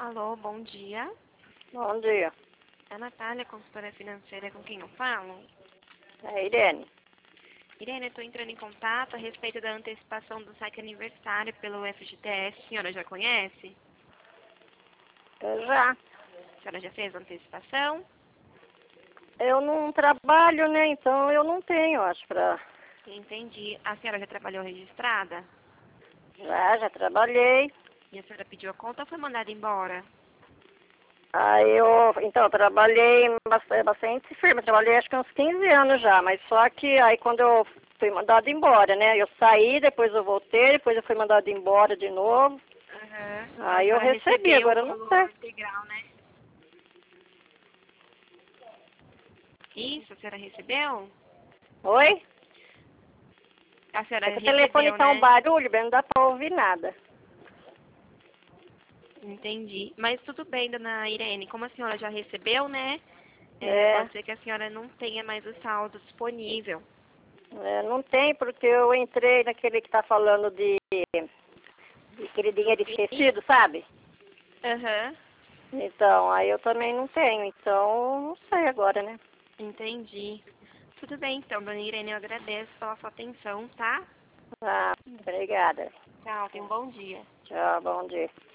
Alô, bom dia. Bom dia. É a Natália, consultora financeira, com quem eu falo? É Irene. Irene, eu estou entrando em contato a respeito da antecipação do saque aniversário pelo FGTS. A senhora já conhece? Já. A senhora já fez a antecipação? Eu não trabalho, né? Então eu não tenho, acho, pra... Entendi. A senhora já trabalhou registrada? Já trabalhei. E a senhora pediu a conta ou foi mandada embora? Então, eu trabalhei em bastante firme. Trabalhei acho que uns 15 anos já, mas só que aí quando eu fui mandada embora, né? Eu saí, depois eu voltei, depois eu fui mandada embora de novo. Aham. A Aí eu senhora recebi, recebeu agora o eu não valor sei. integral, né? Isso, a senhora recebeu? Oi? A senhora É que o telefone recebeu, tá um né? barulho, bem, não dá pra ouvir nada. Entendi. Mas tudo bem, dona Irene. Como a senhora já recebeu, né? É. Pode ser que a senhora não tenha mais o saldo disponível. Não tem, porque eu entrei naquele que tá falando de aquele Do dinheiro FII? esquecido, sabe? Aham. Então, aí eu também não tenho, então não sei agora, né? Entendi. Tudo bem, então, dona Irene. Eu agradeço pela sua atenção, tá? Ah, obrigada. Tchau, tenha um bom dia. Tchau, bom dia.